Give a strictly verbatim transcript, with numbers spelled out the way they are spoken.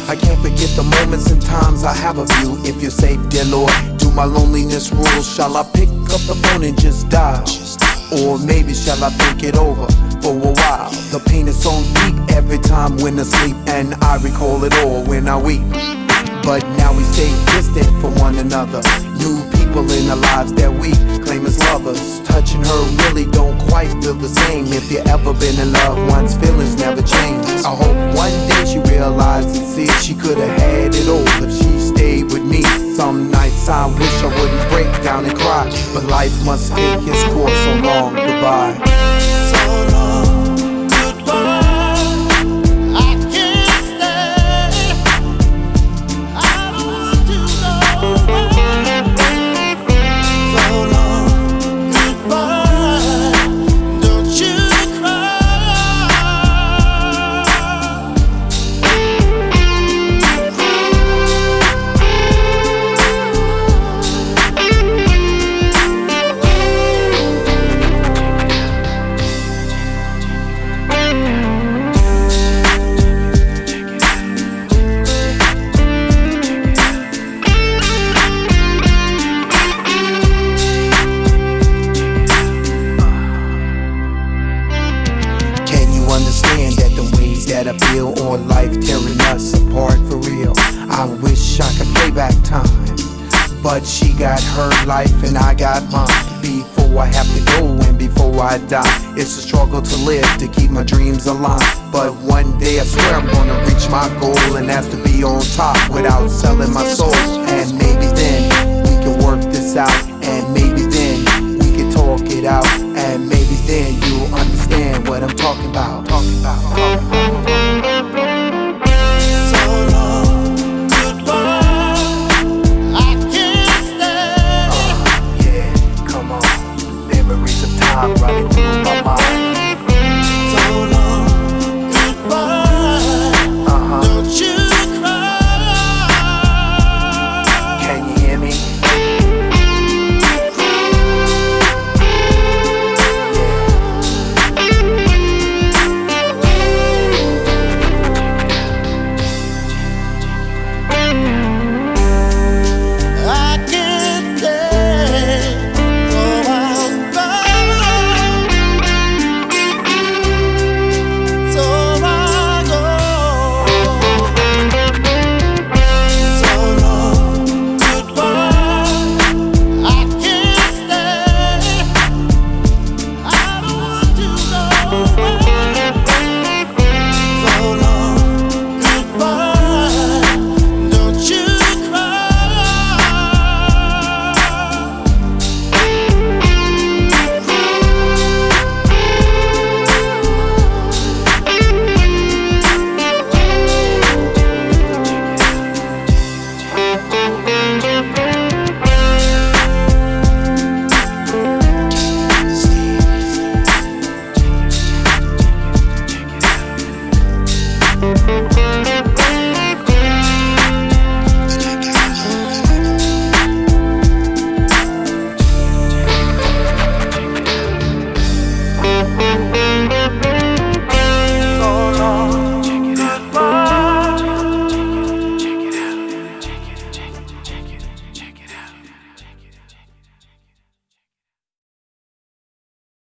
I can't forget the moments and times I have of you. If you're safe, dear Lord, do my loneliness rule? Shall I pick up the phone and just dial? Or maybe shall I think it over for a while? The pain is so deep every time when asleep, and I recall it all when I weep. But now we stay distant from one another. New people in our lives that we claim as lovers. Touching her really don't quite feel the same. If you ever been in love, one's feelings never change. I hope one day she realizes and sees she could've had it all if she stayed with me. Some nights I wish I wouldn't break down and cry, but life must take its course. So long, goodbye. So long, goodbye. That I feel on life tearing us apart for real. I wish I could play back time, but she got her life and I got mine. Before I have to go and before I die, it's a struggle to live, to keep my dreams alive. But one day I swear I'm gonna reach my goal, and that's to be on top without selling my soul. And maybe then we can work this out, and maybe then we can talk it out, and maybe then you'll understand what I'm talking about. Talking about, talking about.